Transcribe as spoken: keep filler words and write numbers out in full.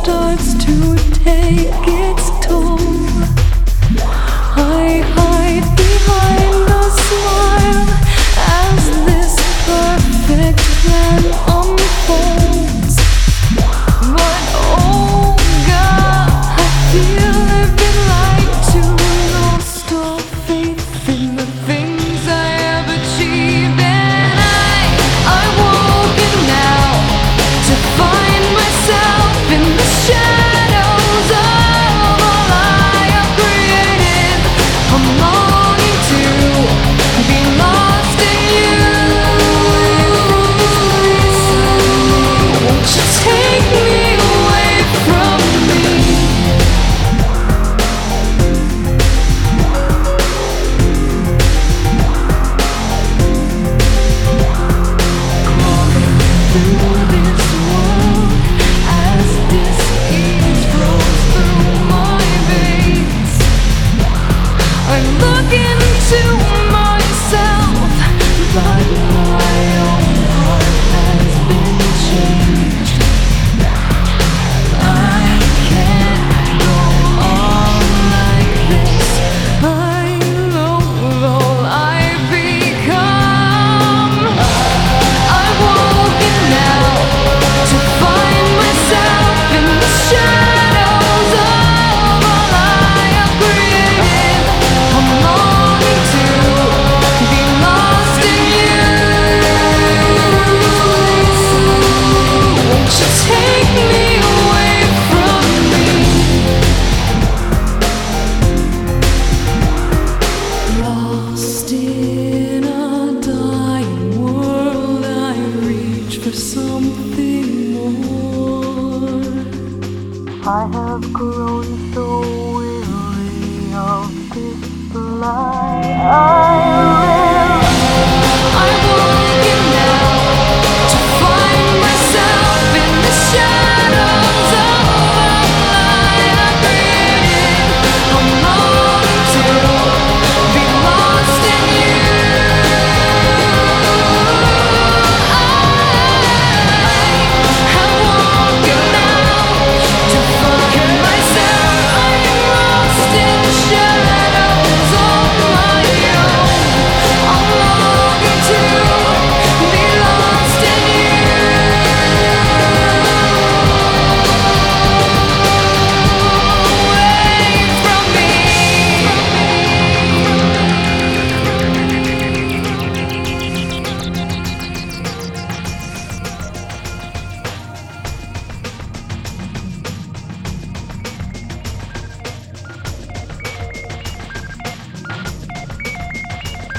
starts to take its toll. I hide behind a smile as this perfect plan unfolds. But oh God, I feel a bit like to lost all faith in the things I have achieved, and I, I'm walking now to find myself in the shadows of all I have created. I'm longing to be lost in you. Won't you take me away from me? Crawling through this world as disease flows through my veins. I'm looking to myself, but my own heart has been changed. I can't go on like this. I loathe all I've become. I'm walking now to find myself in the shadows of all I have created. I'm longing to be lost in you. Won't you take me away from me? Lost in a dying world, I reach for something more. I have grown so weary of this lie.